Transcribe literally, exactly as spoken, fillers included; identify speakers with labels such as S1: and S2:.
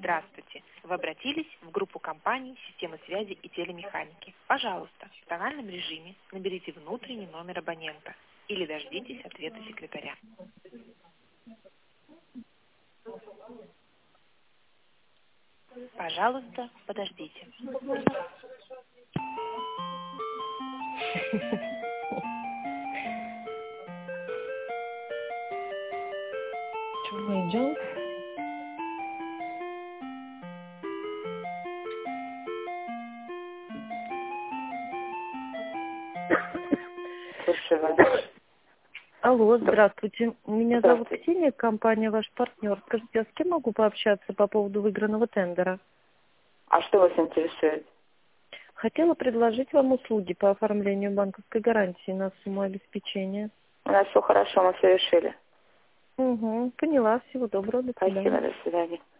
S1: Здравствуйте. Вы обратились в группу компаний «Системы связи и телемеханики». Пожалуйста, в тональном режиме наберите внутренний номер абонента или дождитесь ответа секретаря. Пожалуйста, подождите.
S2: Что, мы идем? Алло, здравствуйте. Меня зовут
S3: Здравствуйте.
S2: Ксения, компания «Ваш партнер». Скажите, а с кем могу пообщаться по поводу выигранного тендера?
S3: А что вас интересует?
S2: Хотела предложить вам услуги по оформлению банковской гарантии на сумму обеспечения.
S3: У нас все хорошо, мы все решили.
S2: Угу, поняла. Всего доброго, до свидания.
S3: Спасибо, до свидания.